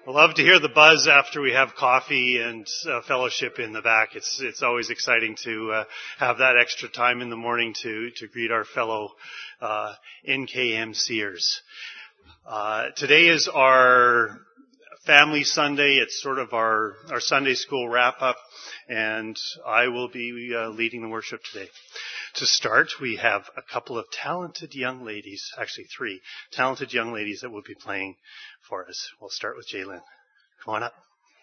I love to hear the buzz after we have coffee and fellowship in the back. It's always exciting to have that extra time in the morning to greet our fellow NKMCers. Today is our Family Sunday. It's sort of our Sunday school wrap-up, and I will be leading the worship today. To start, we have a couple of talented young ladies, actually 3 talented young ladies that will be playing for us. We'll start with Jaylyn. Come on up.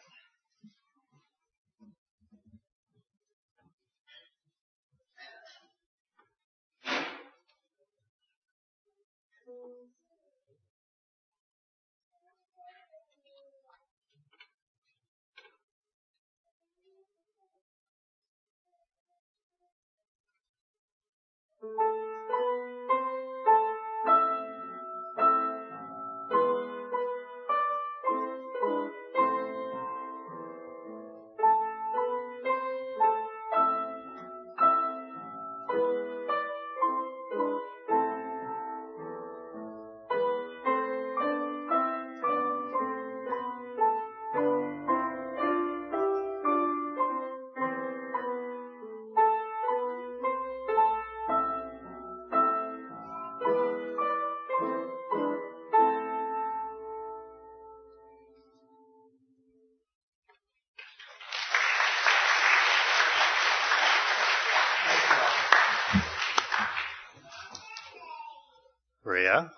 Rhea?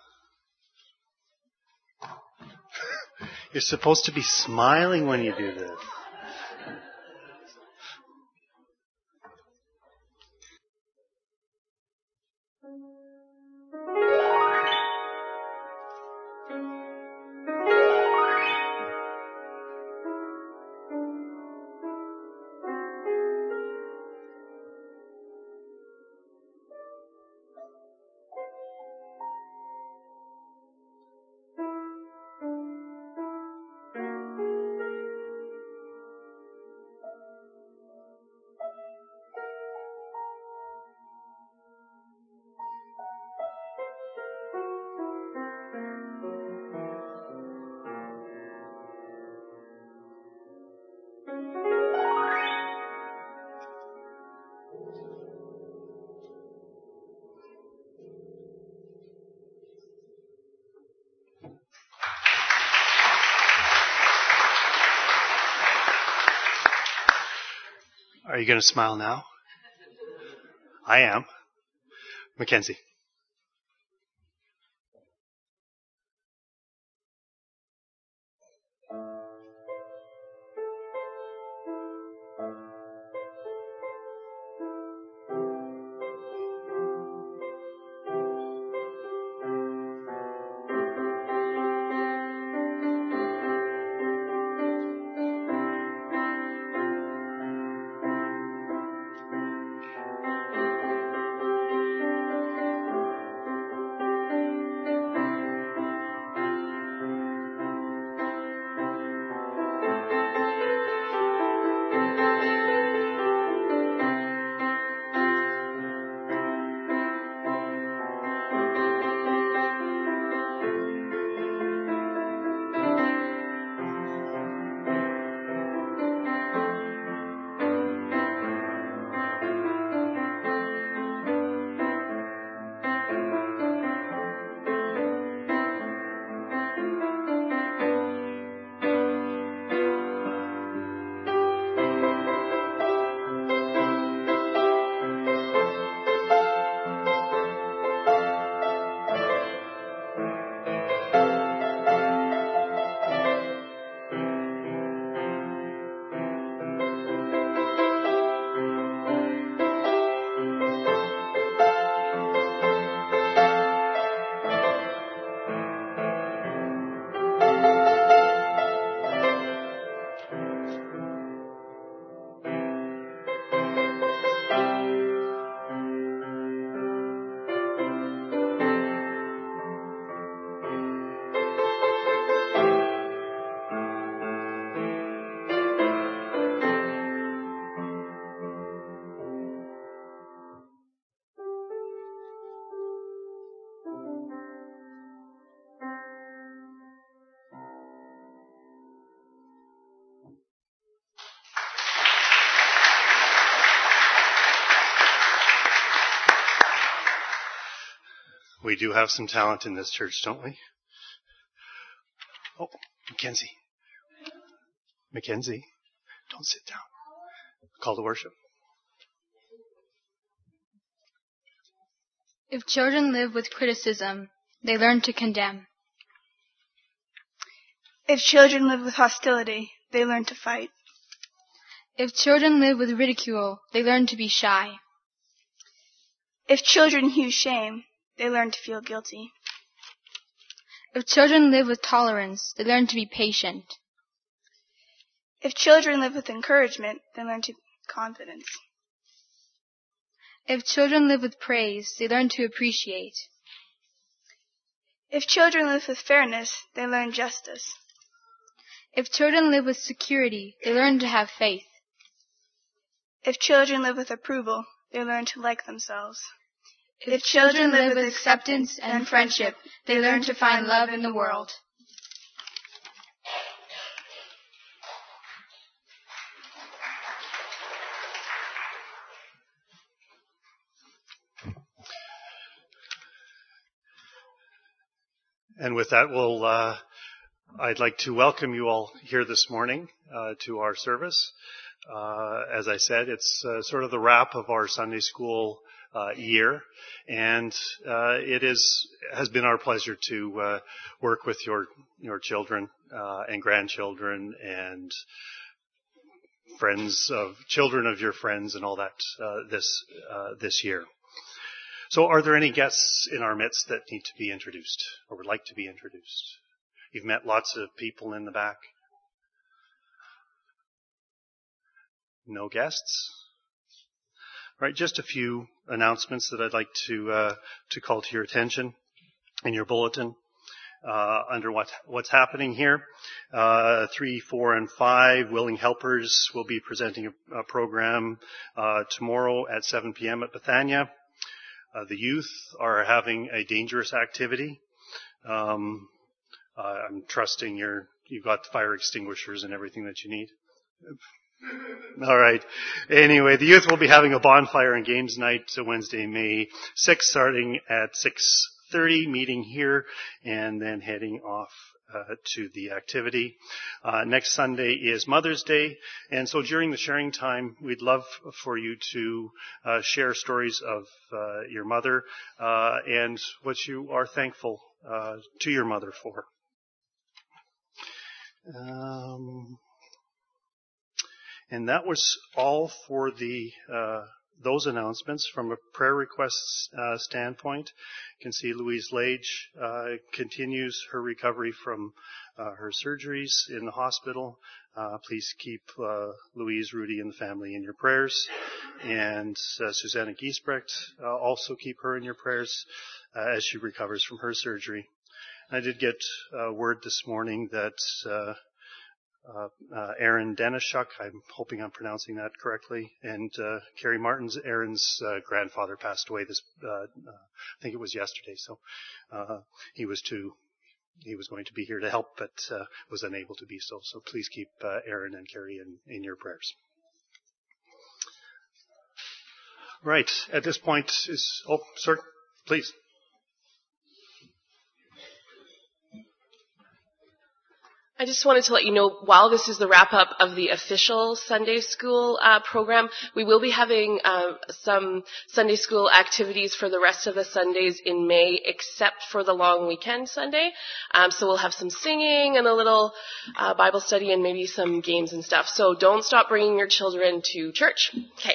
You're supposed to be smiling when you do this. Are you going to smile now? I am. Mackenzie. We do have some talent in this church, don't we? Oh, Mackenzie, don't sit down. Call to worship. If children live with criticism, they learn to condemn. If children live with hostility, they learn to fight. If children live with ridicule, they learn to be shy. If children hew shame, they learn to feel guilty. If children live with tolerance, they learn to be patient. If children live with encouragement, they learn to confidence. If children live with praise, they learn to appreciate. If children live with fairness, they learn justice. If children live with security, they learn to have faith. If children live with approval, they learn to like themselves. If children live with acceptance and friendship, they learn to find love in the world. And with that, I'd like to welcome you all here this morning to our service. As I said, it's sort of the wrap of our Sunday school year, and it has been our pleasure to work with your children and grandchildren and children of your friends and all that this year. So are there any guests in our midst that need to be introduced or would like to be introduced? You've met lots of people in the back. No guests? All right, just a few announcements that I'd like to call to your attention in your bulletin under what's happening here. 3, 4, and 5 Willing Helpers will be presenting a program tomorrow at 7 p.m. at Bethania. The youth are having a dangerous activity. I'm trusting you've got the fire extinguishers and everything that you need. All right. Anyway, the youth will be having a bonfire and games night Wednesday, May 6th, starting at 6:30, meeting here, and then heading off to the activity. Next Sunday is Mother's Day, and so during the sharing time, we'd love for you to share stories of your mother and what you are thankful to your mother for. And that was all for those announcements. From a prayer requests standpoint, you can see Louise Lage continues her recovery from her surgeries in the hospital. Please keep Louise, Rudy, and the family in your prayers. And Susanna Giesbrecht, also keep her in your prayers as she recovers from her surgery. I did get word this morning that Aaron Denishuk, I'm hoping I'm pronouncing that correctly, and Carrie Martin's, Aaron's grandfather passed away I think it was yesterday, so he was going to be here to help, but was unable to be so. So please keep Aaron and Carrie in your prayers. Right, at this point sir, please. I just wanted to let you know, while this is the wrap-up of the official Sunday school program, we will be having some Sunday school activities for the rest of the Sundays in May, except for the long weekend Sunday. So we'll have some singing and a little Bible study and maybe some games and stuff. So don't stop bringing your children to church. Okay.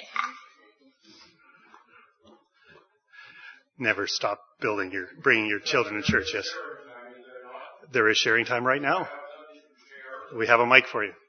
Never stop bringing your children to church, yes. There is sharing time right now. We have a mic for you.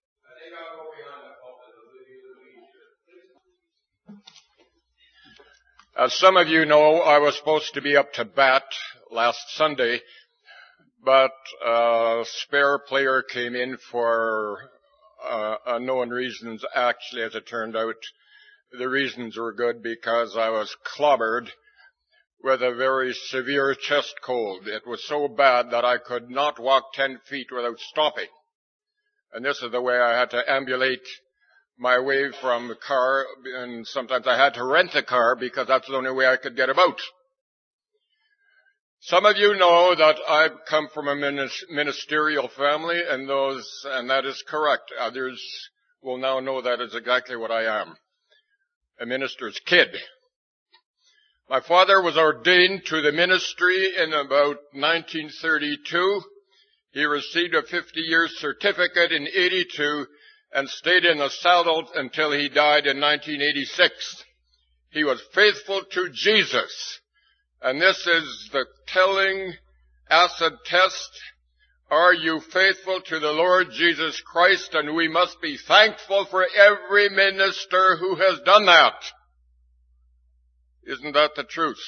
As some of you know, I was supposed to be up to bat last Sunday, but a spare player came in for unknown reasons. Actually, as it turned out, the reasons were good because I was clobbered with a very severe chest cold. It was so bad that I could not walk 10 feet without stopping. And this is the way I had to ambulate my way from the car, and sometimes I had to rent a car because that's the only way I could get about. Some of you know that I've come from a ministerial family, and that is correct. Others will now know that is exactly what I am. A minister's kid. My father was ordained to the ministry in about 1932. He received a 50-year certificate in 82 and stayed in the saddle until he died in 1986. He was faithful to Jesus. And this is the telling acid test. Are you faithful to the Lord Jesus Christ? And we must be thankful for every minister who has done that. Isn't that the truth?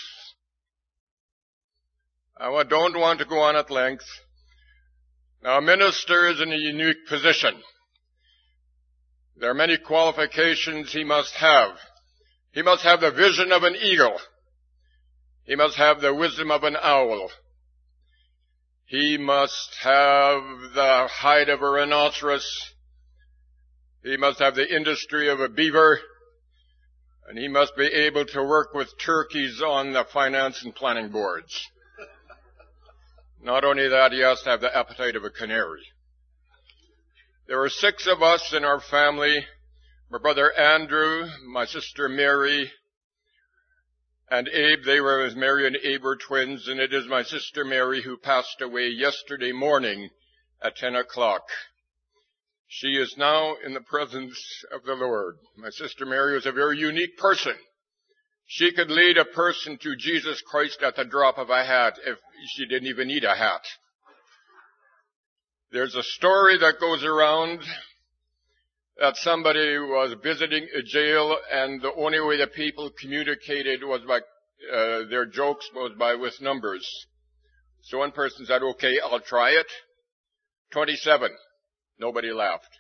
I don't want to go on at length. Now, a minister is in a unique position. There are many qualifications he must have. He must have the vision of an eagle. He must have the wisdom of an owl. He must have the hide of a rhinoceros. He must have the industry of a beaver. And he must be able to work with turkeys on the finance and planning boards. Not only that, he has to have the appetite of a canary. There were 6 of us in our family. My brother Andrew, my sister Mary, and Abe. Mary and Abe were twins, and it is my sister Mary who passed away yesterday morning at 10 o'clock. She is now in the presence of the Lord. My sister Mary was a very unique person. She could lead a person to Jesus Christ at the drop of a hat if she didn't even need a hat. There's a story that goes around that somebody was visiting a jail, and the only way the people communicated was by their jokes was with numbers. So one person said, "Okay, I'll try it." 27. Nobody laughed.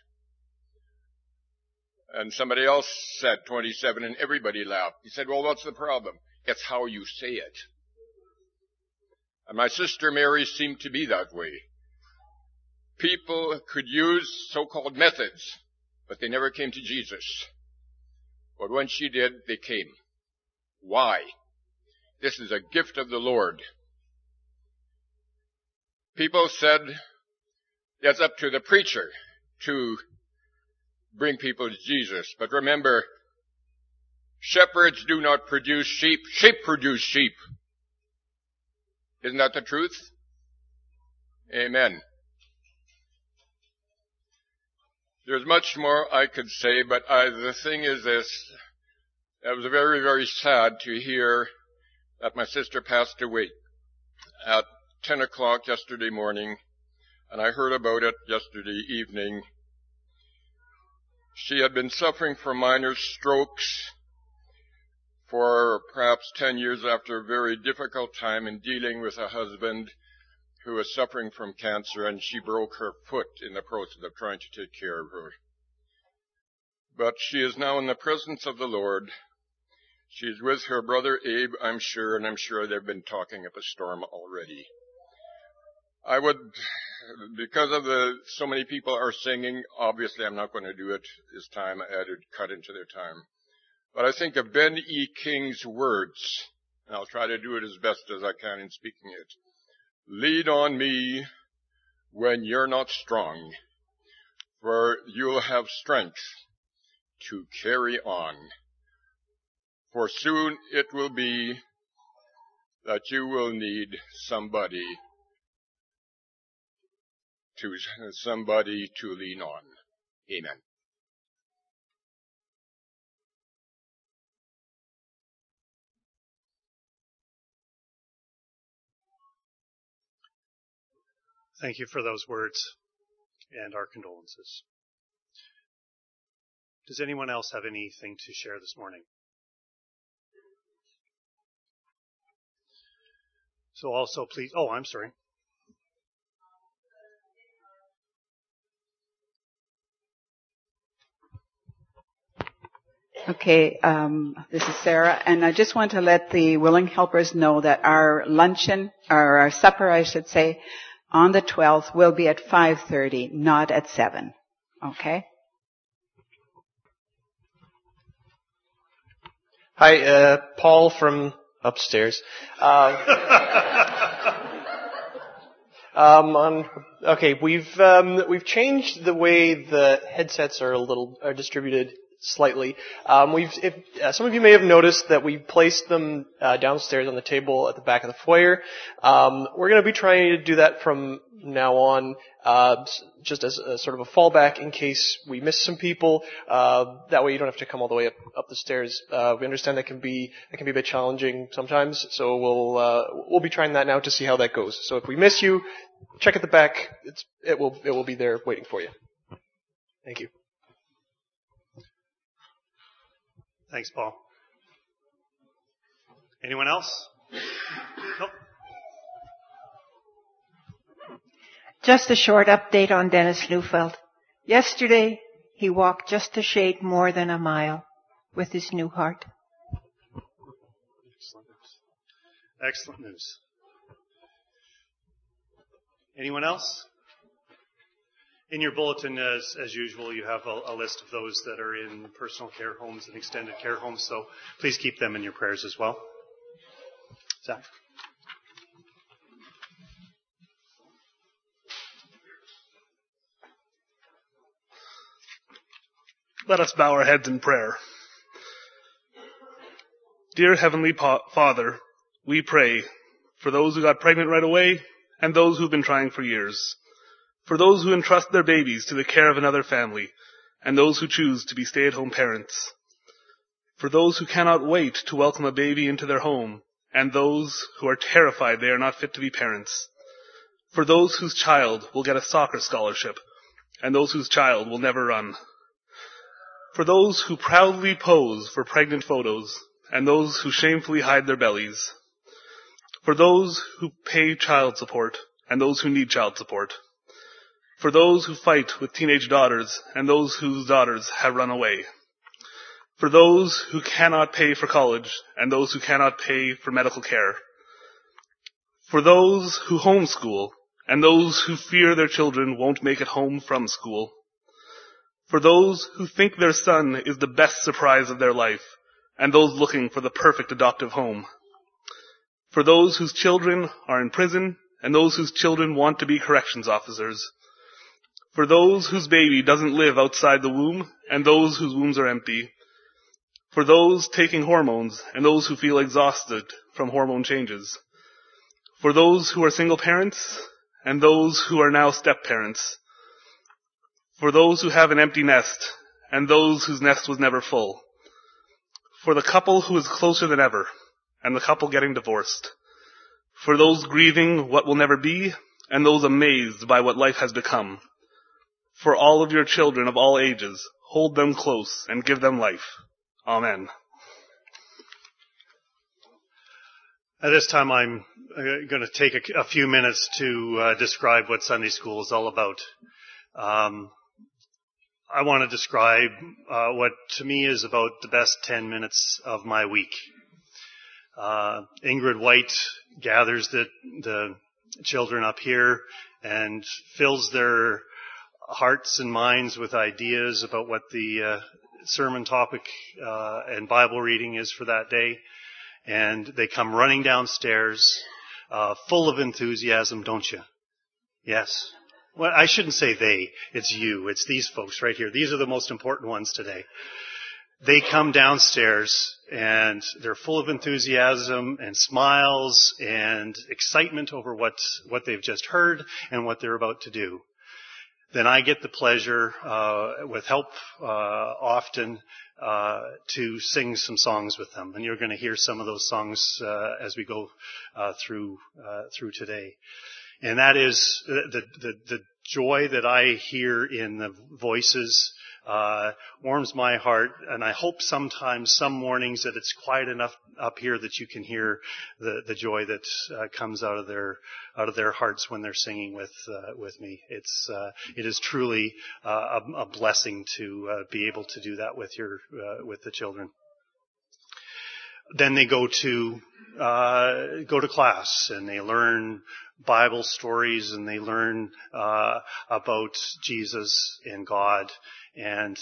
And somebody else said 27, and everybody laughed. He said, "Well, what's the problem?" "It's how you say it." And my sister Mary seemed to be that way. People could use so-called methods, but they never came to Jesus. But when she did, they came. Why? This is a gift of the Lord. People said it's up to the preacher to bring people to Jesus. But remember, shepherds do not produce sheep. Sheep produce sheep. Isn't that the truth? Amen. There's much more I could say, but the thing is this. It was very, very sad to hear that my sister passed away at 10 o'clock yesterday morning, and I heard about it yesterday evening. She had been suffering from minor strokes for perhaps 10 years after a very difficult time in dealing with a husband who was suffering from cancer, and she broke her foot in the process of trying to take care of her. But she is now in the presence of the Lord. She's with her brother Abe, I'm sure, and I'm sure they've been talking up a storm already. Because of so many people are singing, obviously I'm not going to do it this time. I had to cut into their time. But I think of Ben E. King's words, and I'll try to do it as best as I can in speaking it. Lead on me when you're not strong, for you'll have strength to carry on. For soon it will be that you will need somebody to lean on. Amen. Thank you for those words and our condolences. Does anyone else have anything to share this morning? So also please, I'm sorry. Okay, this is Sarah, and I just want to let the willing helpers know that our luncheon, or our supper, I should say, on the 12th will be at 5:30, not at 7. Okay? Hi, Paul from upstairs. We've changed the way the headsets are distributed slightly. Some of you may have noticed that we placed them downstairs on the table at the back of the foyer. We're going to be trying to do that from now on, just as a sort of a fallback in case we miss some people. That way you don't have to come all the way up the stairs. We understand that can be a bit challenging sometimes, so we'll be trying that now to see how that goes. So if we miss you, check at the back. It will be there waiting for you. Thank you. Thanks, Paul. Anyone else? Nope. Just a short update on Dennis Neufeld. Yesterday, he walked just a shade more than a mile with his new heart. Excellent news. Anyone else? In your bulletin, as usual, you have a list of those that are in personal care homes and extended care homes, so please keep them in your prayers as well. Zach? Let us bow our heads in prayer. Dear Heavenly Father, we pray for those who got pregnant right away and those who've been trying for years. For those who entrust their babies to the care of another family, and those who choose to be stay-at-home parents. For those who cannot wait to welcome a baby into their home, and those who are terrified they are not fit to be parents. For those whose child will get a soccer scholarship, and those whose child will never run. For those who proudly pose for pregnant photos, and those who shamefully hide their bellies. For those who pay child support, and those who need child support. For those who fight with teenage daughters and those whose daughters have run away. For those who cannot pay for college and those who cannot pay for medical care. For those who homeschool and those who fear their children won't make it home from school. For those who think their son is the best surprise of their life and those looking for the perfect adoptive home. For those whose children are in prison and those whose children want to be corrections officers. For those whose baby doesn't live outside the womb, and those whose wombs are empty. For those taking hormones, and those who feel exhausted from hormone changes. For those who are single parents, and those who are now step-parents. For those who have an empty nest, and those whose nest was never full. For the couple who is closer than ever, and the couple getting divorced. For those grieving what will never be, and those amazed by what life has become. For all of your children of all ages, hold them close and give them life. Amen. At this time, I'm going to take a few minutes to describe what Sunday school is all about. I want to describe what to me is about the best 10 minutes of my week. Ingrid White gathers the children up here and fills their hearts and minds with ideas about what the sermon topic and Bible reading is for that day. And they come running downstairs full of enthusiasm, don't you? Yes. Well, I shouldn't say they. It's you. It's these folks right here. These are the most important ones today. They come downstairs and they're full of enthusiasm and smiles and excitement over what they've just heard and what they're about to do. Then I get the pleasure, with help often, to sing some songs with them. And you're going to hear some of those songs as we go through today. And that is the joy that I hear in the voices warms my heart, and I hope sometimes, some mornings, that it's quiet enough up here that you can hear the joy that comes out of their hearts when they're singing with me. It is truly a blessing to be able to do that with the children. Then they go to class and they learn Bible stories, and they learn about Jesus and God, and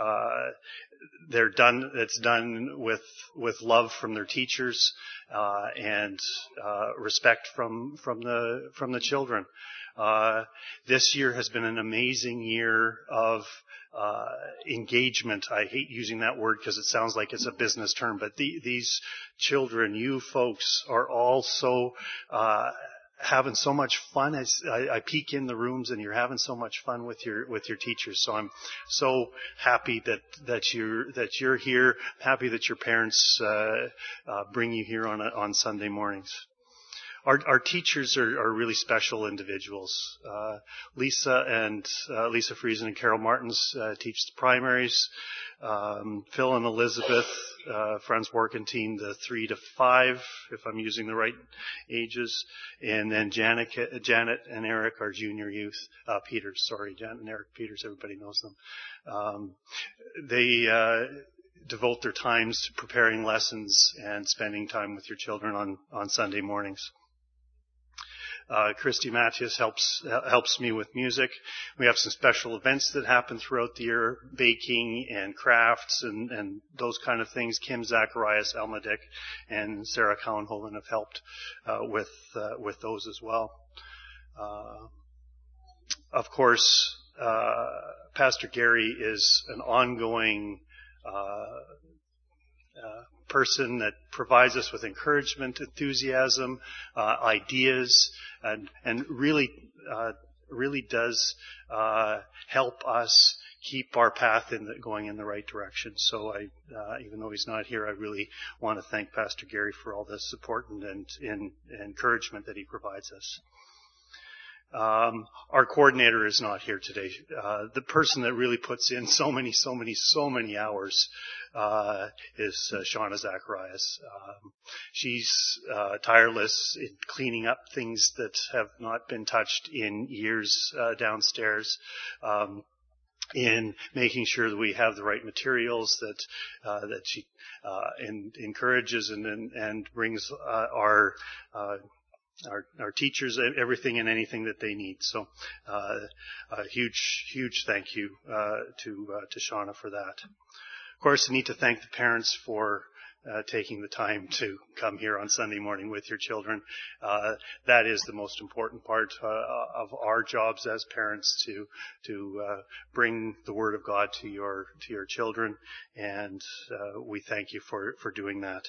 it's done with love from their teachers and respect from the children. This year has been an amazing year of engagement. I hate using that word because it sounds like it's a business term, but these children, you folks, are all so having so much fun. I peek in the rooms and you're having so much fun with your teachers. So I'm so happy that you're here. Happy that your parents bring you here on Sunday mornings. Our teachers are really special individuals. Lisa Friesen and Carol Martins teach the primaries. Phil and Elizabeth, Franz Warkentine, the 3 to 5, if I'm using the right ages. And then Janet and Eric are junior youth. Janet and Eric Peters, everybody knows them. They devote their times to preparing lessons and spending time with your children on Sunday mornings. Christy Matthews helps me with music. We have some special events that happen throughout the year, baking and crafts and those kind of things. Kim Zacharias, Elma Dick, and Sarah Cowenhoven have helped with those as well. Of course, Pastor Gary is an ongoing person that provides us with encouragement, enthusiasm, ideas, and really does help us keep our path going in the right direction. So even though he's not here, I really want to thank Pastor Gary for all the support and encouragement that he provides us. Our coordinator is not here today. The person that really puts in so many hours is Shauna Zacharias. She's tireless in cleaning up things that have not been touched in years downstairs. In making sure that we have the right materials, that she encourages and brings our teachers everything and anything that they need. So a huge thank you to Shauna for that. Of course, I need to thank the parents for taking the time to come here on Sunday morning with your children. That is the most important part of our jobs as parents, to bring the Word of God to your children, and we thank you for doing that.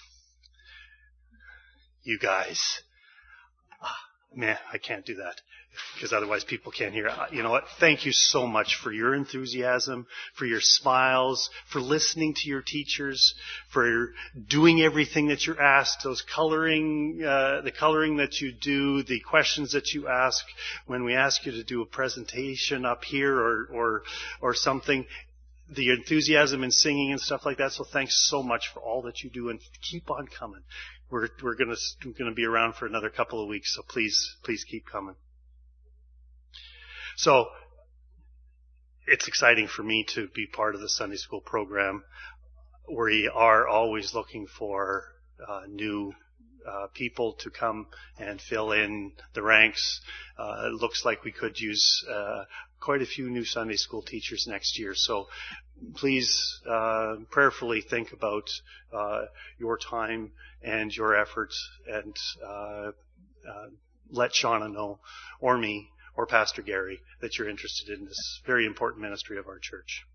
You guys. Man, I can't do that because otherwise people can't hear. You know what? Thank you so much for your enthusiasm, for your smiles, for listening to your teachers, for doing everything that you're asked, the coloring that you do, the questions that you ask when we ask you to do a presentation up here or something. The enthusiasm in singing and stuff like that. So thanks so much for all that you do, and keep on coming. We're going to be around for another couple of weeks, so please keep coming. So it's exciting for me to be part of the Sunday school program. We are always looking for new people to come and fill in the ranks. It looks like we could use quite a few new Sunday school teachers next year. So please prayerfully think about your time and your efforts, and let Shauna know, or me, or Pastor Gary, that you're interested in this very important ministry of our church.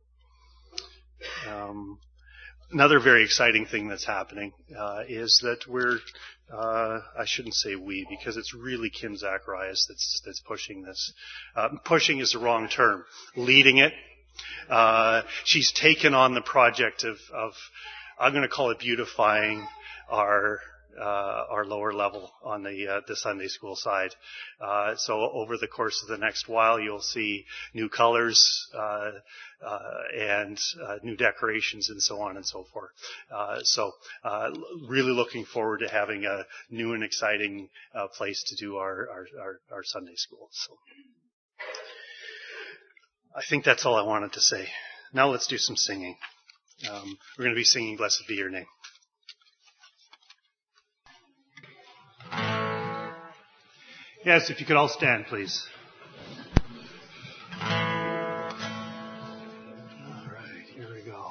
Another very exciting thing that's happening is that we're, I shouldn't say we, because it's really Kim Zacharias that's pushing this. Pushing is the wrong term. Leading it. She's taken on the project of I'm going to call it beautifying our lower level on the Sunday school side. So over the course of the next while, you'll see new colors and new decorations and so on and so forth. So really looking forward to having a new and exciting place to do our Sunday school. So I think that's all I wanted to say. Now let's do some singing. We're going to be singing "Blessed Be Your Name." Yes, if you could all stand, please. All right, here we go.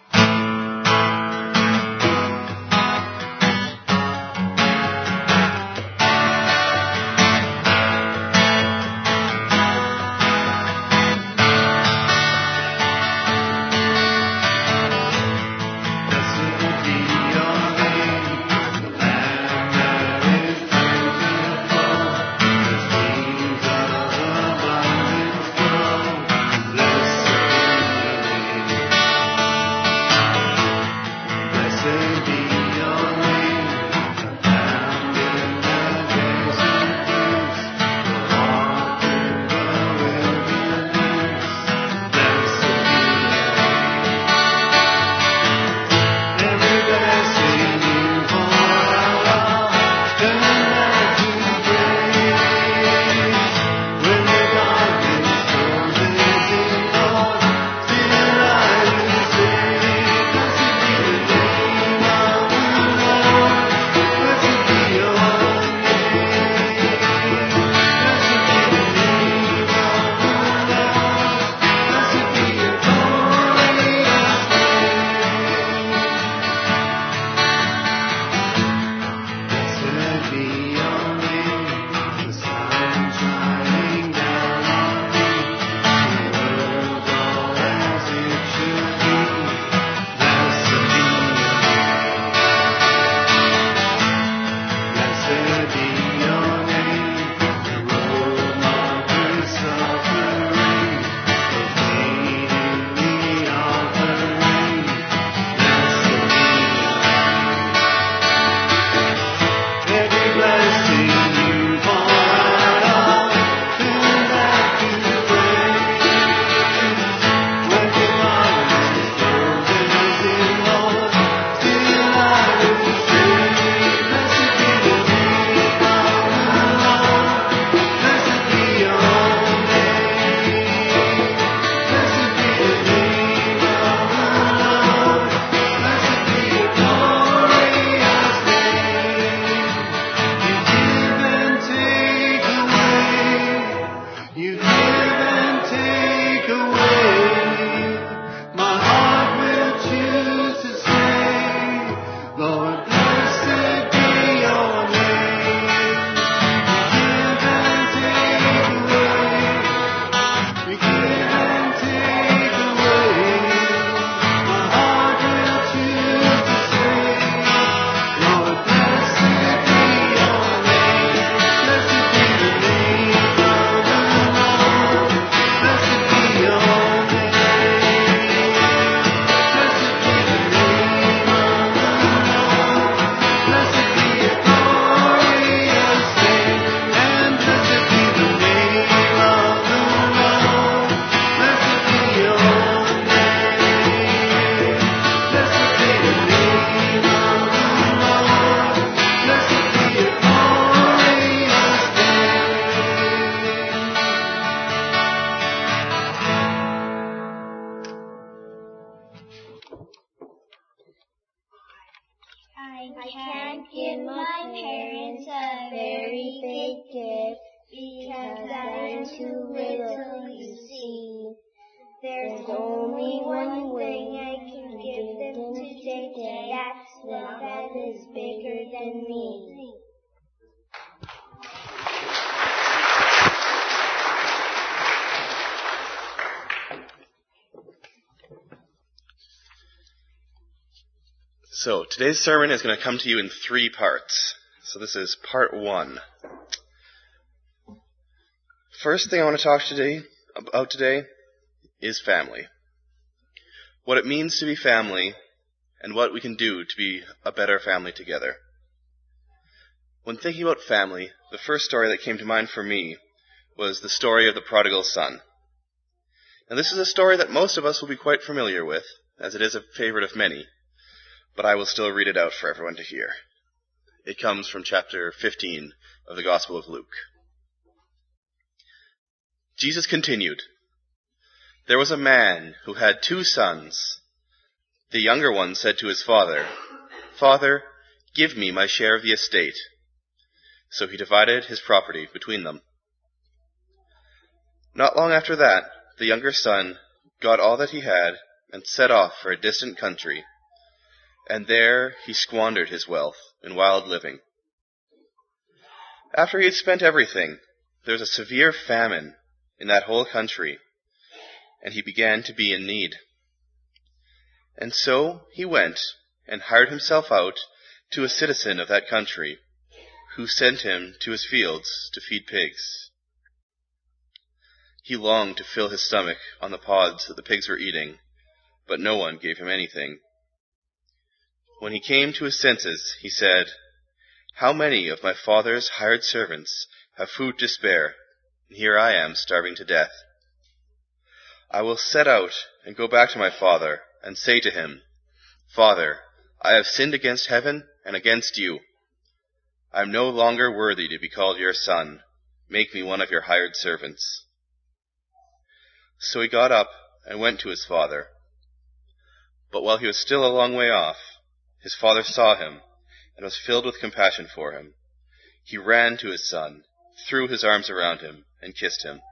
I can't give my parents a very big gift because I'm too little, you see. There's only one thing I can give them today, that's love that is bigger than me. So today's sermon is going to come to you in 3 parts. So this is part 1. First thing I want to talk about today is family. What it means to be family and what we can do to be a better family together. When thinking about family, the first story that came to mind for me was the story of the prodigal son. Now this is a story that most of us will be quite familiar with, as it is a favorite of many. But I will still read it out for everyone to hear. It comes from chapter 15 of the Gospel of Luke. Jesus continued, "There was a man who had 2 sons. The younger one said to his father, 'Father, give me my share of the estate.' So he divided his property between them. Not long after that, the younger son got all that he had and set off for a distant country, and there he squandered his wealth in wild living. After he had spent everything, there was a severe famine in that whole country, and he began to be in need. And so he went and hired himself out to a citizen of that country, who sent him to his fields to feed pigs. He longed to fill his stomach on the pods that the pigs were eating, but no one gave him anything. When he came to his senses, he said, "How many of my father's hired servants have food to spare, and here I am starving to death? I will set out and go back to my father and say to him, 'Father, I have sinned against heaven and against you. I am no longer worthy to be called your son. Make me one of your hired servants.' So he got up and went to his father. But while he was still a long way off, his father saw him and was filled with compassion for him. He ran to his son, threw his arms around him, and kissed him.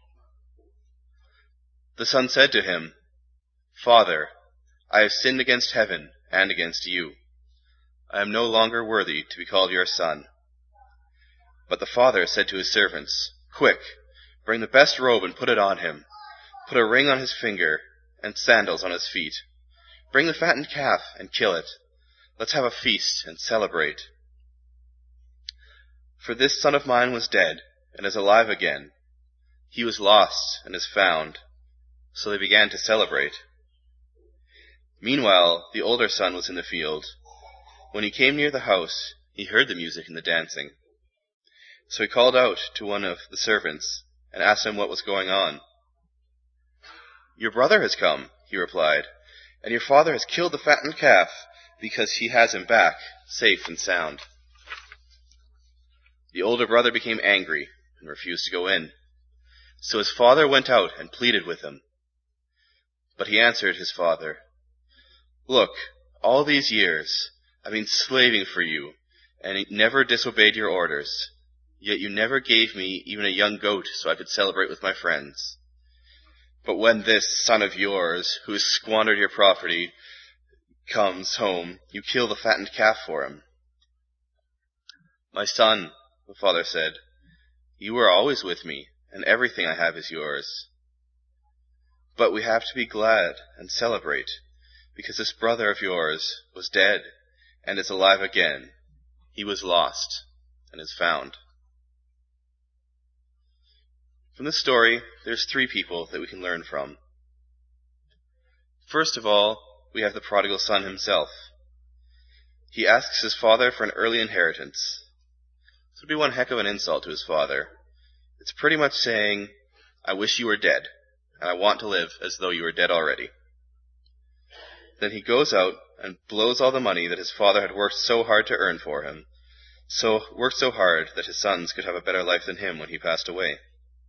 The son said to him, 'Father, I have sinned against heaven and against you. I am no longer worthy to be called your son.' But the father said to his servants, 'Quick, bring the best robe and put it on him. Put a ring on his finger and sandals on his feet. Bring the fattened calf and kill it. Let's have a feast and celebrate. For this son of mine was dead and is alive again. He was lost and is found.' So they began to celebrate. Meanwhile, the older son was in the field. When he came near the house, he heard the music and the dancing. So he called out to one of the servants and asked him what was going on. 'Your brother has come,' he replied, 'and your father has killed the fattened calf because he has him back, safe and sound.' The older brother became angry and refused to go in. So his father went out and pleaded with him. But he answered his father, 'Look, all these years I've been slaving for you and never disobeyed your orders, yet you never gave me even a young goat so I could celebrate with my friends. But when this son of yours, who has squandered your property, comes home, you kill the fattened calf for him.' 'My son,' the father said, 'you are always with me, and everything I have is yours. But we have to be glad and celebrate, because this brother of yours was dead and is alive again. He was lost and is found.'" From this story, there's three people that we can learn from. First of all, we have the prodigal son himself. He asks his father for an early inheritance. This would be one heck of an insult to his father. It's pretty much saying, "I wish you were dead, and I want to live as though you were dead already." Then he goes out and blows all the money that his father had worked so hard to earn for him, worked so hard that his sons could have a better life than him when he passed away.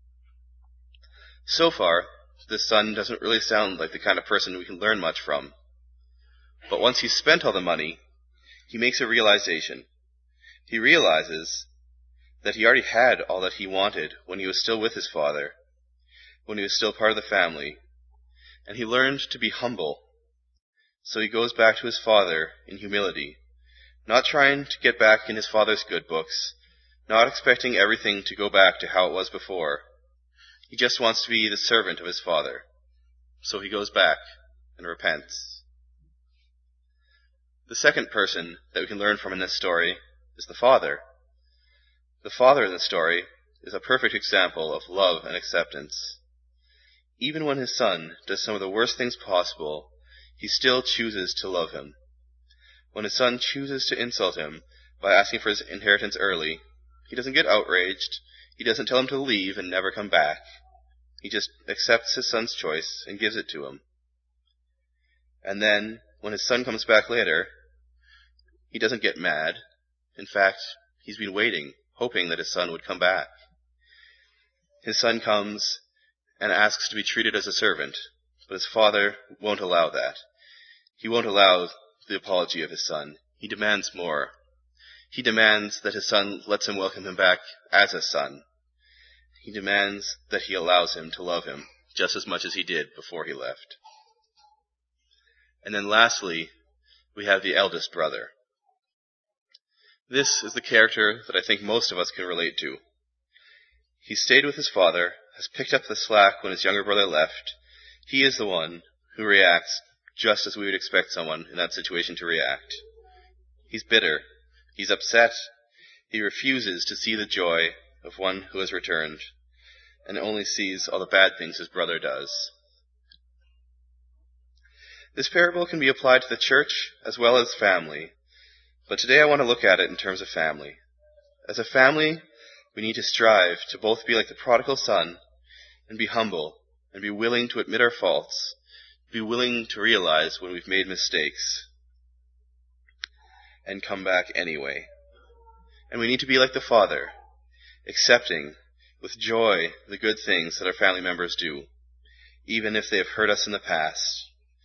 So far, this son doesn't really sound like the kind of person we can learn much from. But once he's spent all the money, he makes a realization. He realizes that he already had all that he wanted when he was still with his father, when he was still part of the family, and he learned to be humble. So he goes back to his father in humility, not trying to get back in his father's good books, not expecting everything to go back to how it was before. He just wants to be the servant of his father. So he goes back and repents. The second person that we can learn from in this story is the father. The father in the story is a perfect example of love and acceptance. Even when his son does some of the worst things possible, he still chooses to love him. When his son chooses to insult him by asking for his inheritance early, he doesn't get outraged. He doesn't tell him to leave and never come back. He just accepts his son's choice and gives it to him. And then, when his son comes back later, he doesn't get mad. In fact, he's been waiting, hoping that his son would come back. His son comes and asks to be treated as a servant, but his father won't allow that. He won't allow the apology of his son. He demands more. He demands that his son lets him welcome him back as a son. He demands that he allows him to love him just as much as he did before he left. And then lastly, we have the eldest brother. This is the character that I think most of us can relate to. He stayed with his father, has picked up the slack when his younger brother left. He is the one who reacts just as we would expect someone in that situation to react. He's bitter. He's upset. He refuses to see the joy of one who has returned, and only sees all the bad things his brother does. This parable can be applied to the church as well as family, but today I want to look at it in terms of family. As a family, we need to strive to both be like the prodigal son and be humble and be willing to admit our faults, be willing to realize when we've made mistakes and come back anyway. And we need to be like the father, accepting with joy the good things that our family members do, even if they have hurt us in the past.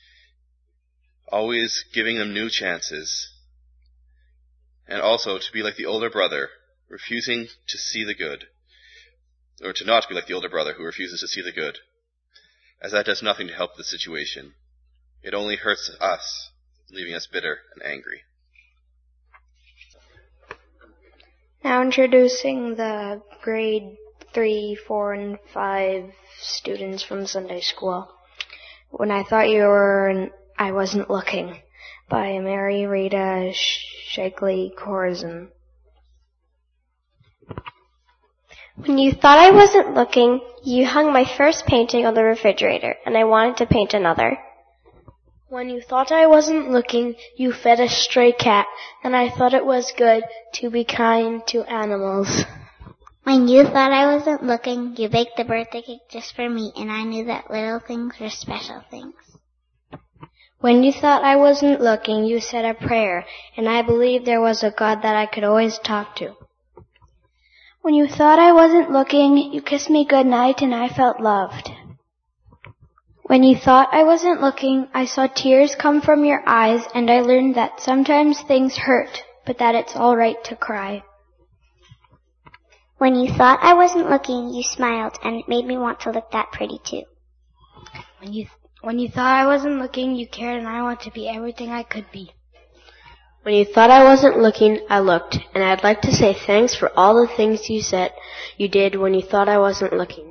Always giving them new chances. And also to be like the older brother, refusing to see the good. Or to not be like the older brother who refuses to see the good. As that does nothing to help the situation. It only hurts us, leaving us bitter and angry. Now introducing the grade 3, 4, and 5 students from Sunday school. When I Thought You Were and I Wasn't Looking by Mary Rita Shakley Corzin. When you thought I wasn't looking, you hung my first painting on the refrigerator, and I wanted to paint another. When you thought I wasn't looking, you fed a stray cat, and I thought it was good to be kind to animals. When you thought I wasn't looking, you baked the birthday cake just for me, and I knew that little things were special things. When you thought I wasn't looking, you said a prayer, and I believed there was a God that I could always talk to. When you thought I wasn't looking, you kissed me goodnight and I felt loved. When you thought I wasn't looking, I saw tears come from your eyes and I learned that sometimes things hurt, but that it's all right to cry. When you thought I wasn't looking, you smiled and it made me want to look that pretty too. When you thought I wasn't looking, you cared and I want to be everything I could be. When you thought I wasn't looking, I looked, and I'd like to say thanks for all the things you said you did when you thought I wasn't looking.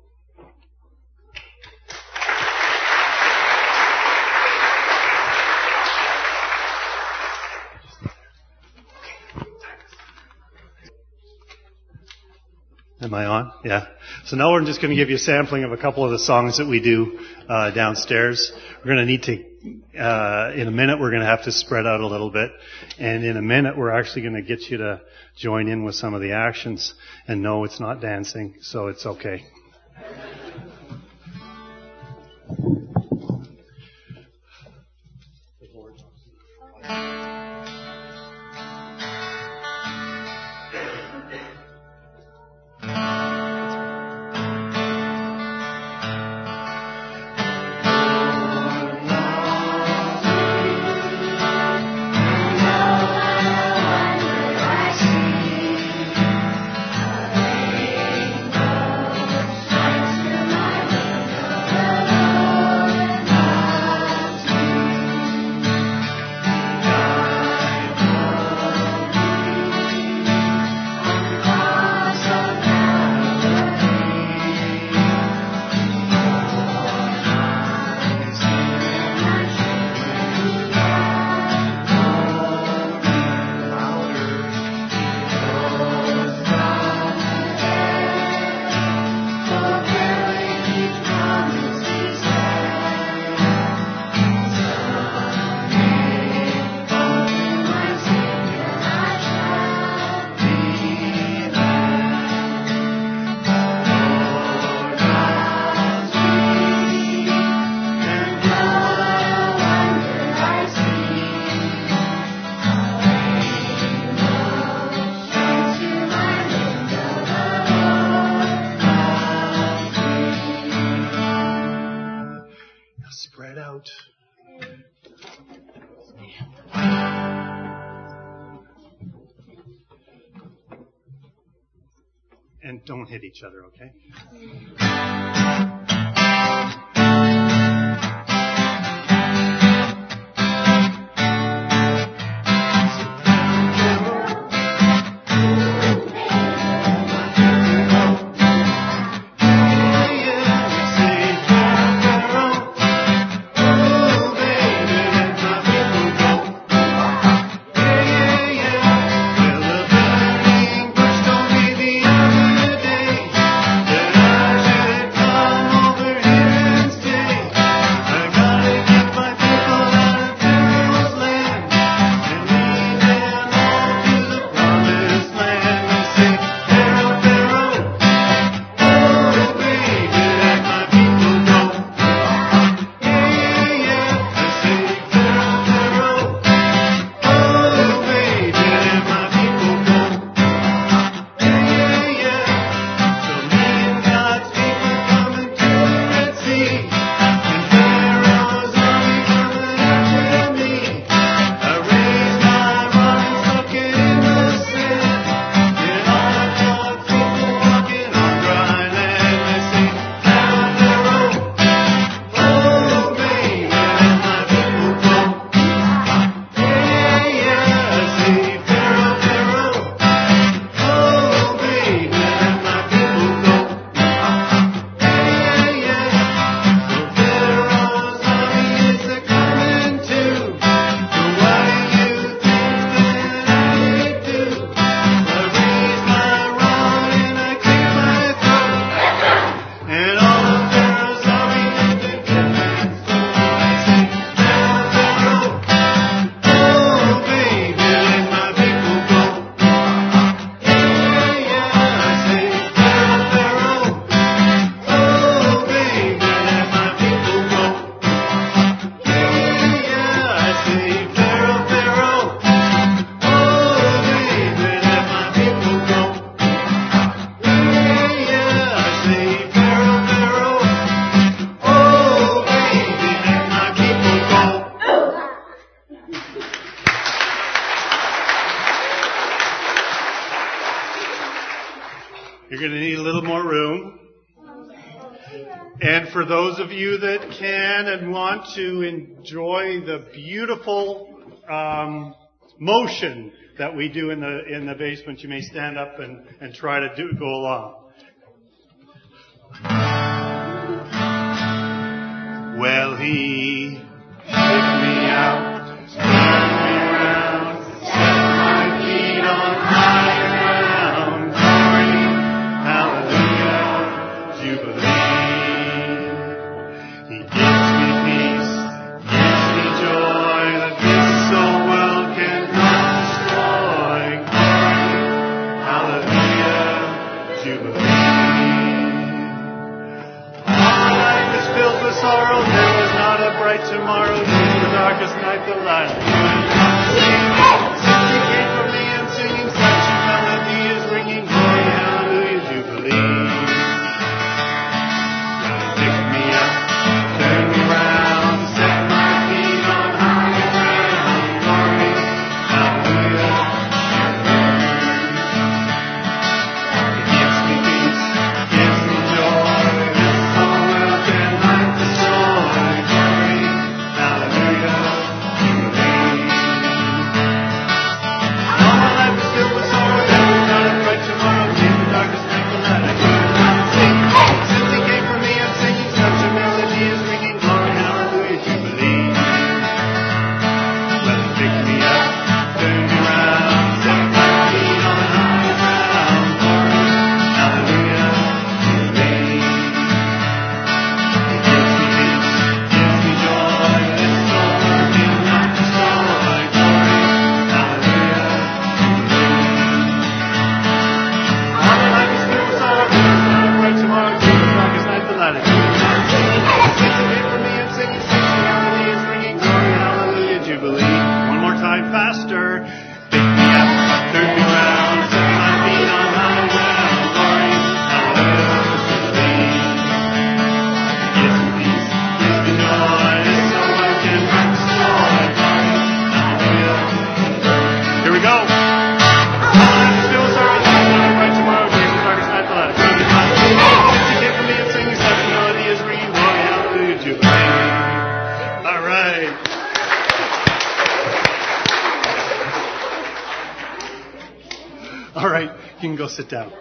Am I on? Yeah. So now we're just going to give you a sampling of a couple of the songs that we do downstairs. We're going to need to, in a minute, we're going to have to spread out a little bit. And in a minute, we're actually going to get you to join in with some of the actions. And no, it's not dancing, so it's okay. Spread out. And don't hit each other, okay? You're going to need a little more room. And for those of you that can and want to enjoy the beautiful motion that we do in the basement, you may stand up and try to go along. Well, he picked me out, turned me around, set my feet on higher ground. Glory, hallelujah, jubilee. He gives me peace, gives me joy that this soul world cannot destroy. Glory, hallelujah, jubilee. All my life is filled with sorrow. There was not a bright tomorrow. Through the darkest night, the light of Sympathy came from me and singing such a melody is ringing. Glory, hallelujah, jubilee. God picked me up, turned me round, set my feet on higher ground. Glory, hallelujah, jubilee. He gives me peace, gives me joy. This whole world cannot destroy. Glory, hallelujah, jubilee. can go sit down.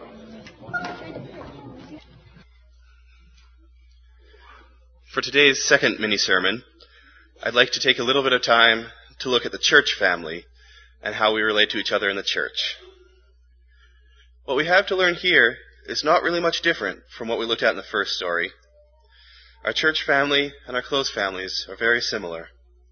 For today's second mini-sermon, I'd like to take a little bit of time to look at the church family and how we relate to each other in the church. What we have to learn here is not really much different from what we looked at in the first story. Our church family and our close families are very similar.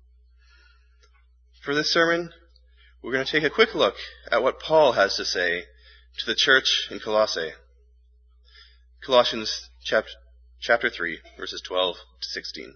For this sermon, we're going to take a quick look at what Paul has to say to the church in Colossae. Colossians chapter 3, verses 12 to 16.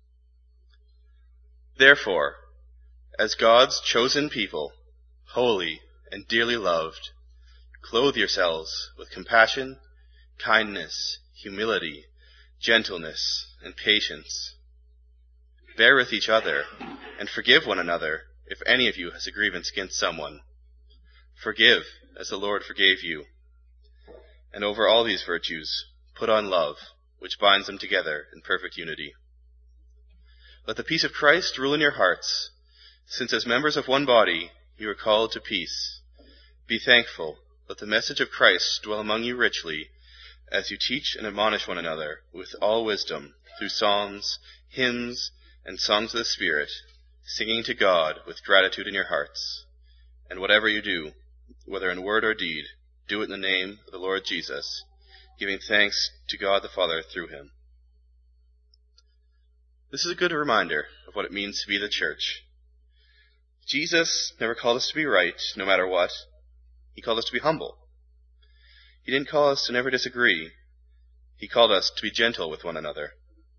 Therefore, as God's chosen people, holy and dearly loved, clothe yourselves with compassion, kindness, humility, gentleness, and patience. Bear with each other, and forgive one another if any of you has a grievance against someone. Forgive as the Lord forgave you. And over all these virtues, put on love, which binds them together in perfect unity. Let the peace of Christ rule in your hearts, since as members of one body you are called to peace. Be thankful. Let the message of Christ dwell among you richly, as you teach and admonish one another with all wisdom, through psalms, hymns, and songs of the Spirit, singing to God with gratitude in your hearts. And whatever you do, whether in word or deed, do it in the name of the Lord Jesus, giving thanks to God the Father through him. This is a good reminder of what it means to be the church. Jesus never called us to be right, no matter what. He called us to be humble. He didn't call us to never disagree. He called us to be gentle with one another.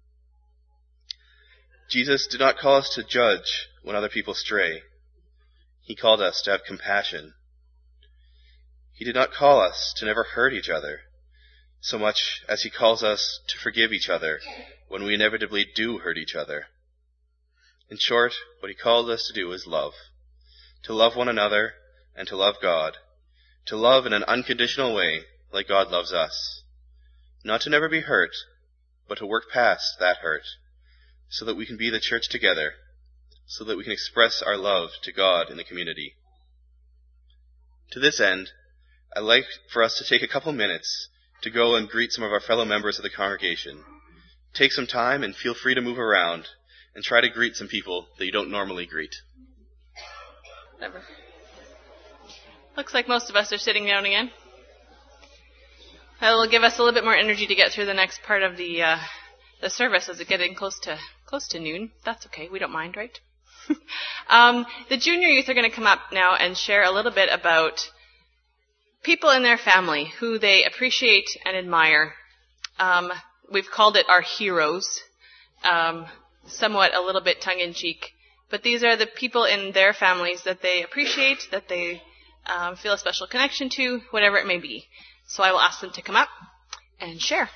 Jesus did not call us to judge when other people stray. He called us to have compassion. He did not call us to never hurt each other, so much as he calls us to forgive each other when we inevitably do hurt each other. In short, what he called us to do is love. To love one another and to love God. To love in an unconditional way like God loves us. Not to never be hurt, but to work past that hurt, so that we can be the church together, so that we can express our love to God in the community. To this end, I'd like for us to take a couple minutes to go and greet some of our fellow members of the congregation. Take some time and feel free to move around and try to greet some people that you don't normally greet. Never. Looks like most of us are sitting down again. That will give us a little bit more energy to get through the next part of the service as it's getting close to noon. That's okay. We don't mind, right? The junior youth are going to come up now and share a little bit about people in their family who they appreciate and admire. We've called it our heroes, somewhat a little bit tongue-in-cheek. But these are the people in their families that they appreciate, that they feel a special connection to, whatever it may be. So I will ask them to come up and share.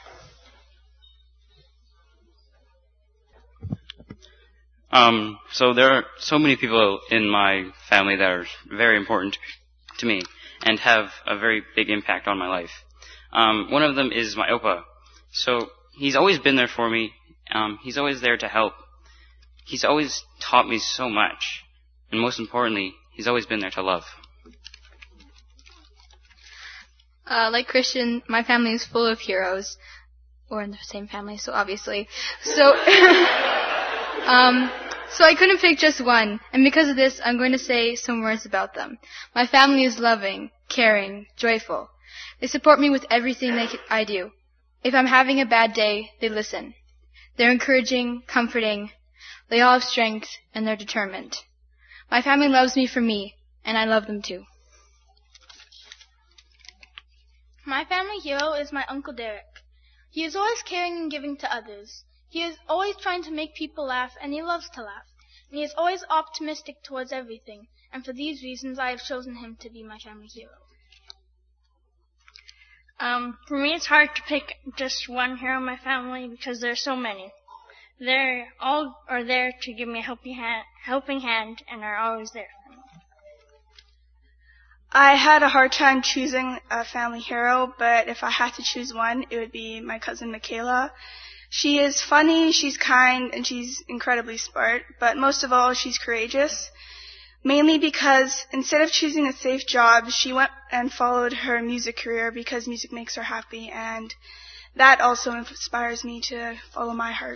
So there are so many people in my family that are very important to me and have a very big impact on my life. One of them is my Opa. So he's always been there for me. He's always there to help. He's always taught me so much. And most importantly, he's always been there to love. Like Christian, my family is full of heroes. We're in the same family, so obviously. So, so I couldn't pick just one. And because of this, I'm going to say some words about them. My family is loving, caring, joyful. They support me with everything I do. If I'm having a bad day, they listen. They're encouraging, comforting. They all have strength, and they're determined. My family loves me for me, and I love them too. My family hero is my Uncle Derek. He is always caring and giving to others. He is always trying to make people laugh, and he loves to laugh. And he is always optimistic towards everything. And for these reasons, I have chosen him to be my family hero. For me, it's hard to pick just one hero in my family because there are so many. They all are there to give me a helping hand and are always there for me. I had a hard time choosing a family hero, but if I had to choose one, it would be my cousin Michaela. She is funny, she's kind, and she's incredibly smart, but most of all, she's courageous. mainly because instead of choosing a safe job, she went and followed her music career because music makes her happy, and that also inspires me to follow my heart.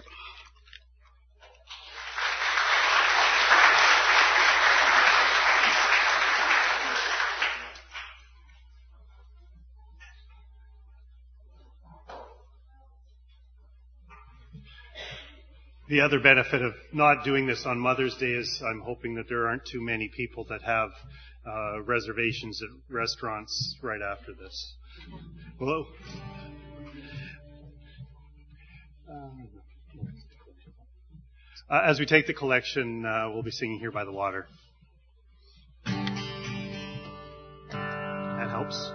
The other benefit of not doing this on Mother's Day is I'm hoping that there aren't too many people that have reservations at restaurants right after this. Hello? As we take the collection, we'll be singing Here by the Water. That helps.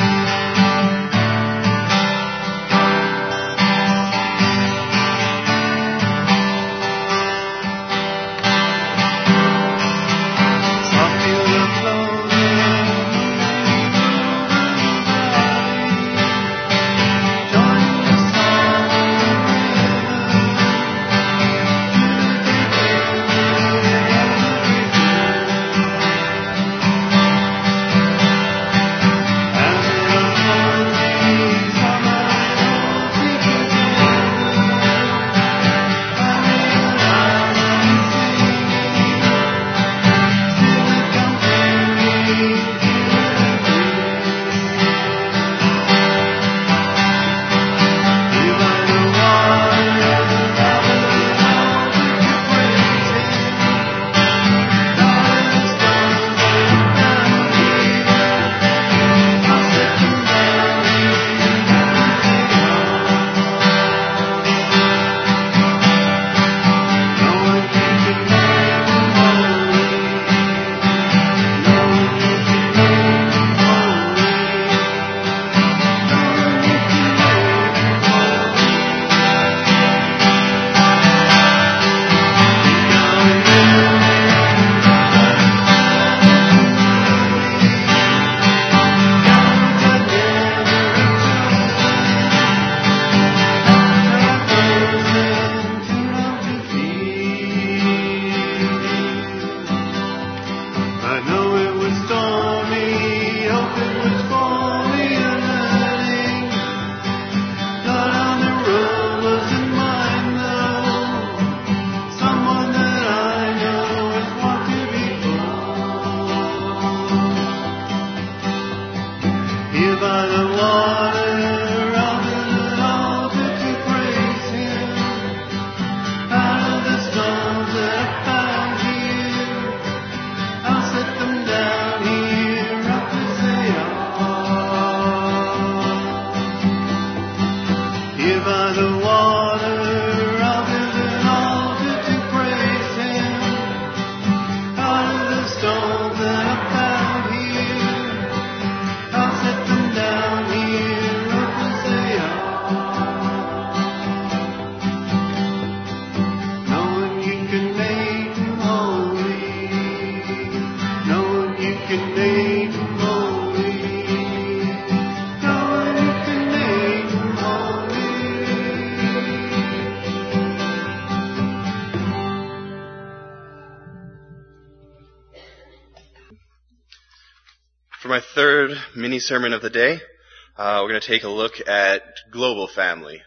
For my third mini-sermon of the day, we're going to take a look at global family.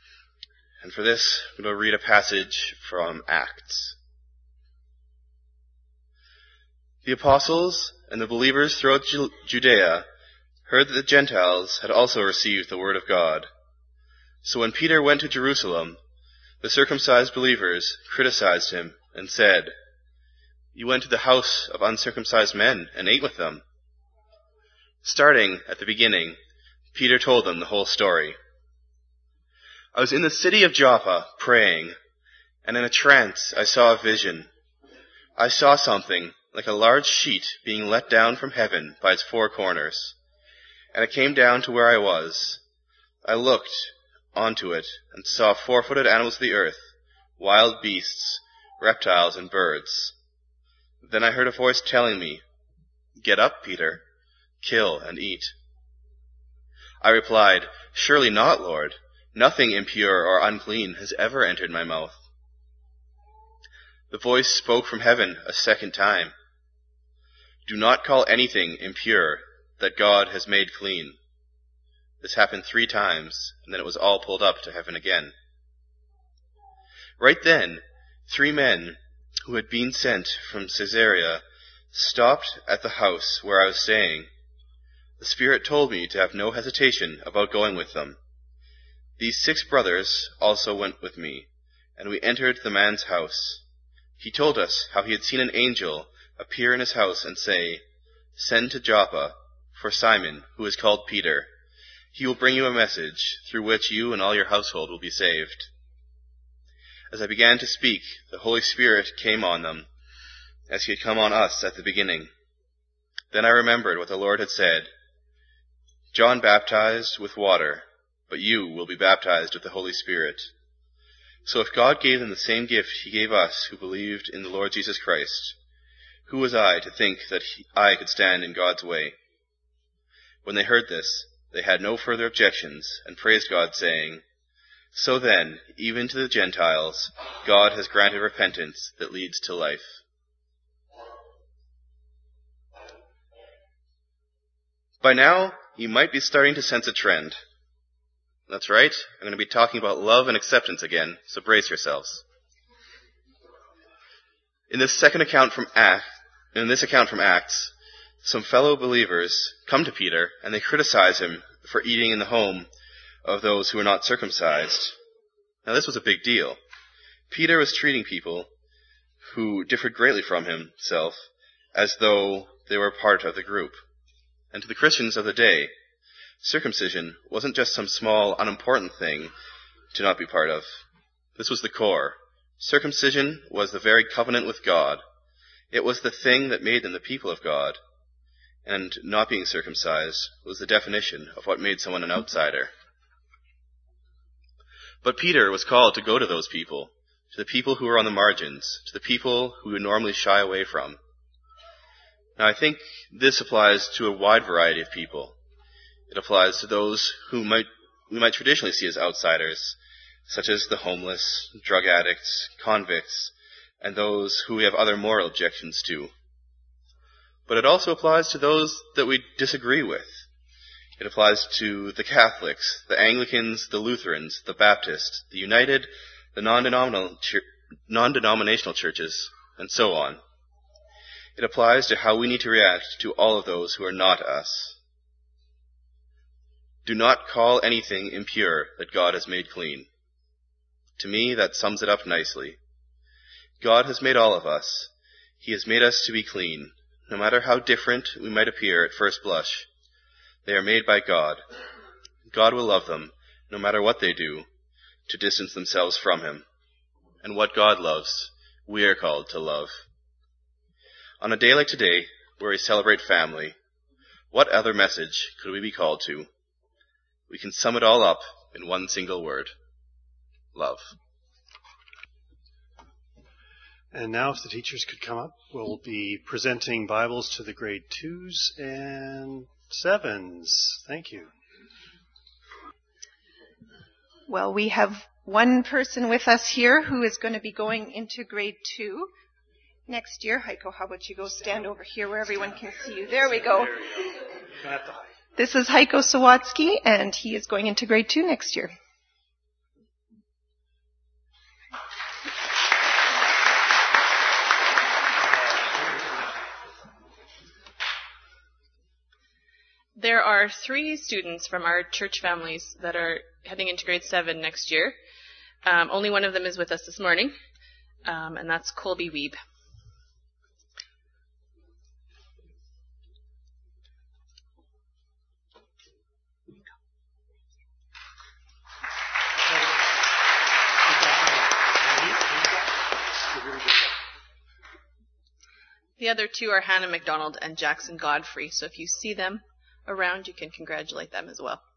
And for this, I'm going to read a passage from Acts. The apostles and the believers throughout Judea heard that the Gentiles had also received the word of God. So when Peter went to Jerusalem, the circumcised believers criticized him and said, "You went to the house of uncircumcised men and ate with them." Starting at the beginning, Peter told them the whole story. "I was in the city of Joppa praying, and in a trance I saw a vision. I saw something like a large sheet being let down from heaven by its four corners, and it came down to where I was. I looked onto it and saw four-footed animals of the earth, wild beasts, reptiles, and birds. Then I heard a voice telling me, 'Get up, Peter. Kill and eat.' I replied, 'Surely not, Lord. Nothing impure or unclean has ever entered my mouth.' The voice spoke from heaven a second time, Do not call anything impure that God has made clean. This happened 3 times, and then it was all pulled up to heaven again. Right then, 3 men who had been sent from Caesarea stopped at the house where I was staying. The Spirit told me to have no hesitation about going with them. These 6 brothers also went with me, and we entered the man's house. He told us how he had seen an angel appear in his house and say, "Send to Joppa for Simon, who is called Peter. He will bring you a message through which you and all your household will be saved." As I began to speak, the Holy Spirit came on them, as he had come on us at the beginning. Then I remembered what the Lord had said, "John baptized with water, but you will be baptized with the Holy Spirit." So if God gave them the same gift he gave us who believed in the Lord Jesus Christ, who was I to think that I could stand in God's way? When they heard this, they had no further objections, and praised God, saying, "So then, even to the Gentiles, God has granted repentance that leads to life." By now, you might be starting to sense a trend. That's right, I'm going to be talking about love and acceptance again, so brace yourselves. In this account from Acts, some fellow believers come to Peter and they criticize him for eating in the home of those who are not circumcised. Now this was a big deal. Peter was treating people who differed greatly from himself as though they were part of the group. And to the Christians of the day, circumcision wasn't just some small, unimportant thing to not be part of. This was the core. Circumcision was the very covenant with God. It was the thing that made them the people of God. And not being circumcised was the definition of what made someone an outsider. But Peter was called to go to those people, to the people who were on the margins, to the people who would normally shy away from. Now I think this applies to a wide variety of people. It applies to those who we might traditionally see as outsiders, such as the homeless, drug addicts, convicts, and those who we have other moral objections to. But it also applies to those that we disagree with. It applies to the Catholics, the Anglicans, the Lutherans, the Baptists, the United, the non-denominational churches, and so on. It applies to how we need to react to all of those who are not us. Do not call anything impure that God has made clean. To me, that sums it up nicely. God has made all of us. He has made us to be clean. No matter how different we might appear at first blush, they are made by God. God will love them, no matter what they do, to distance themselves from Him. And what God loves, we are called to love. On a day like today, where we celebrate family, what other message could we be called to? We can sum it all up in one single word: love. And now if the teachers could come up, we'll be presenting Bibles to the grade 2s and 7s. Thank you. Well, we have one person with us here who is going to be going into grade 2 next year. Heiko, how about you go stand over here where everyone can see you? There we go. This is Heiko Sawatsky, and he is going into grade 2 next year. There are 3 students from our church families that are heading into grade 7 next year. Only one of them is with us this morning, and that's Colby Weeb. The other 2 are Hannah McDonald and Jackson Godfrey, so if you see them around, you can congratulate them as well.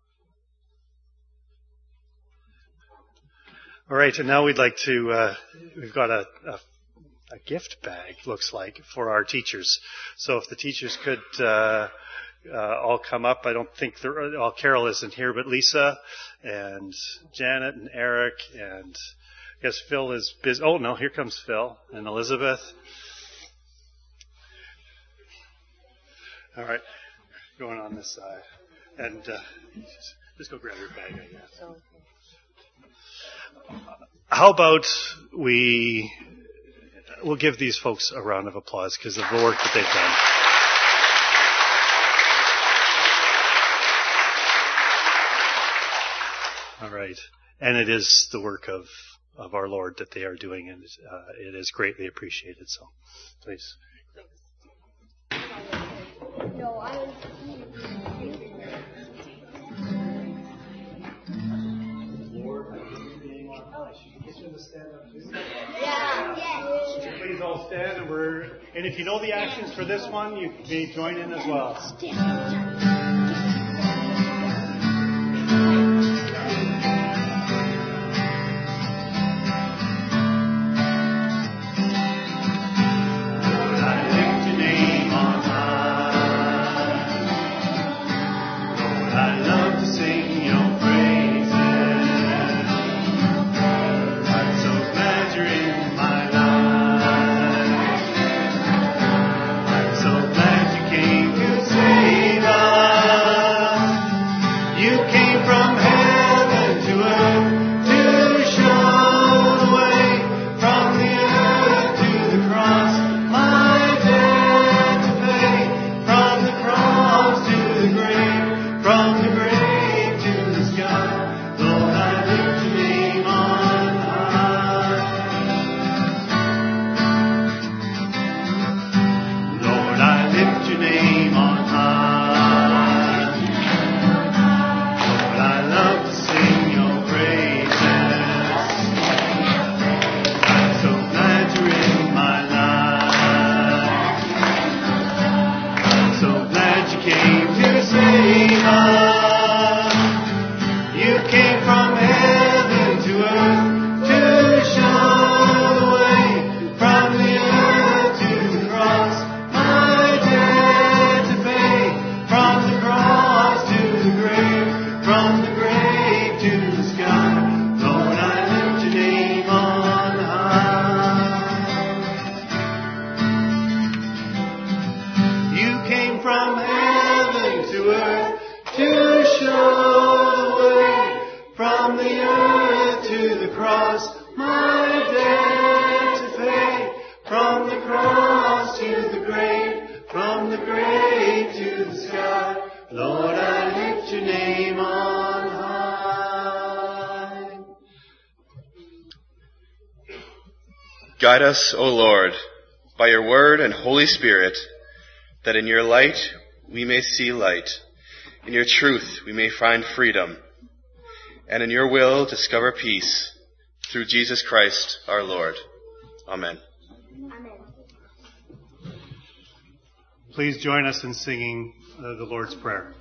All right, and now we'd like to, we've got a gift bag, looks like, for our teachers. So if the teachers could all come up. I don't think Carol isn't here, but Lisa and Janet and Eric, and I guess Phil is busy. Oh, no, here comes Phil and Elizabeth. All right, going on this side. And just go grab your bag, I guess. How about we'll give these folks a round of applause because of the work that they've done. All right. And it is the work of our Lord that they are doing, and it is greatly appreciated. So, please. Please all stand, and if you know the actions for this one, you may join in as well. Guide us, O Lord, by your word and Holy Spirit, that in your light we may see light, in your truth we may find freedom, and in your will discover peace, through Jesus Christ our Lord. Amen. Amen. Please join us in singing the Lord's Prayer.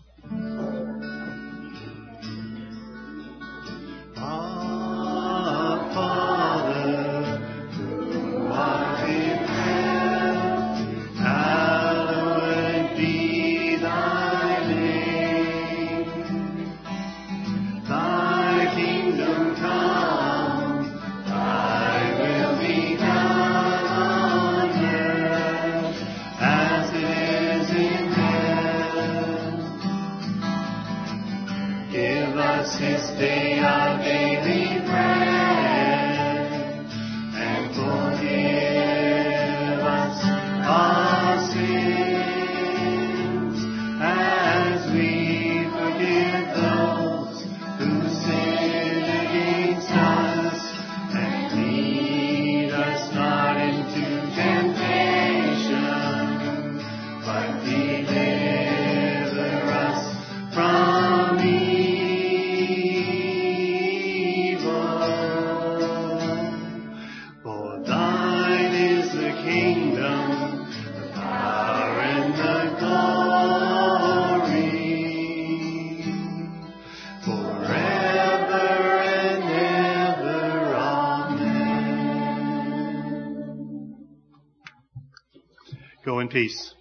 This day our daily bread, and forgive us our sins, as we forgive those who sin against us, and lead us not into temptation, but deliver us from evil. Go in peace.